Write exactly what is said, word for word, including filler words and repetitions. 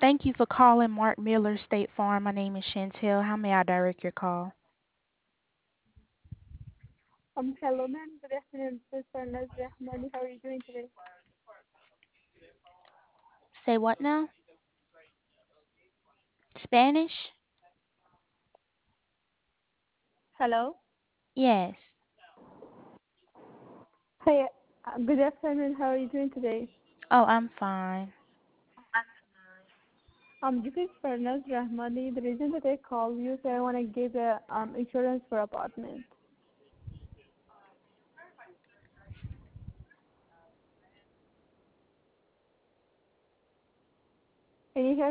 Thank you for calling Mark Miller State Farm. My name is Chantel. How may I direct your call? Um, hello, ma'am. Good afternoon. This is Farnaz Rahmani. How are you doing today? Say what now? Spanish? Hello. Yes. Hi. Uh, good afternoon. How are you doing today? Oh, I'm fine. Um, this is Farnaz Rahmani. The reason that I called you is I want to get a um insurance for apartment. Can you hear